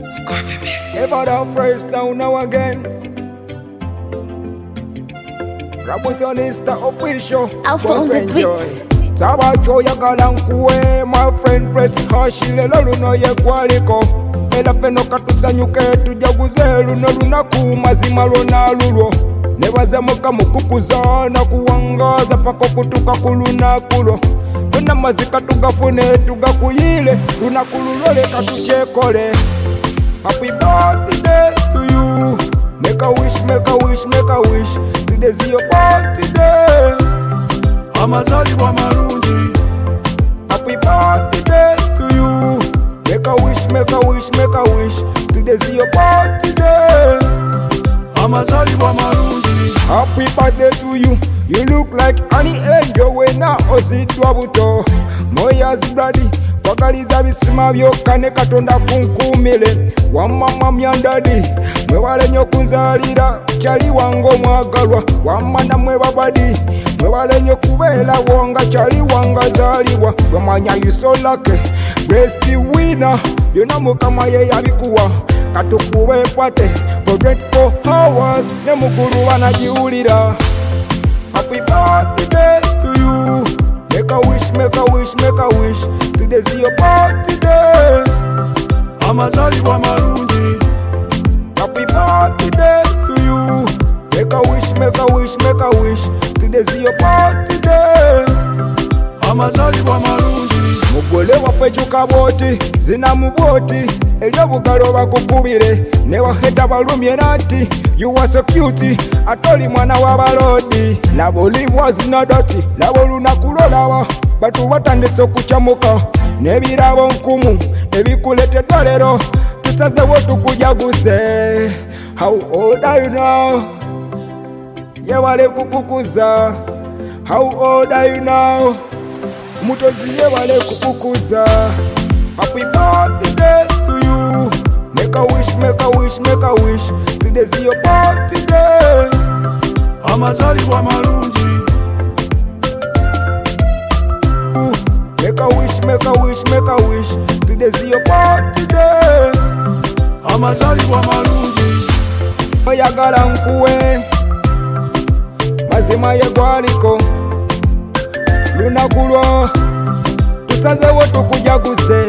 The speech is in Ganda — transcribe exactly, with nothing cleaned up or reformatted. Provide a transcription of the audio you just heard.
Ever down first down now again. Raposonista official. Alpha on the beat. Sawa choya kalankuwe, my friend press hashile loluno ye kwaliko. Ela peno katusanyuke tujaguze luno lunaku mazima lona lulwo. Nebaza muka mukukuza na kuwangaza pako kutuka kuluna kulo. Tuna mazika tugafune tugakuyile lunaku lulole katuchekole. Happy birthday to you. Make a wish, make a wish, make a wish. Today's your birthday. Amazaliwa marungi. Happy birthday to you. Make a wish, make a wish, make a wish. Today's your birthday. Amazaliwa marungi. Happy birthday to you. You look like an angel when I osi twabuto. Moya's bloody. Wakaliza bisima byokane katonda kunkumile. Wamama myandadi mwewale nyo kunzalira chali wango mwagalwa. Wamana mwebabadi mwewale nyo kubela wonga chali wanga zaliwa. Wamanya you so lucky, blessed the winner. Yona mukama ye yabikuwa katukuwe pate for twenty-four hours ne muguru wanajiulira. Happy birthday to you. Make a wish, make a wish, make a wish. Today's your birthday. Amazaliwa marungi. Happy birthday to you. Make a wish, make a wish, make a wish. Today's your birthday. Amazaliwa marungi. Mugole waffe chukaboti zina muboti elyo bugalo bakukubire ne waheta balumye nati you are so cute atoli mwana wa balodi laba olibwa zina doti laba olunaku lolawa batu batandise okucamuka n'ebirabo nkumu ebikuletedde lero tusazewo tukujaguse. How old are you now? Yewale kukukuza. How old are you now? Mutozi yewale kukukuza. Happy birthday to you. Make a wish, make a wish, make a wish. Today's your birthday. Amazaliwa marungi. Make a wish, make a wish, make a wish. Today's your birthday. Amazaliwa marungi. Oyagala nkuwe mazima ye gwaliko lunaku lwo tusazewo tukujaguse.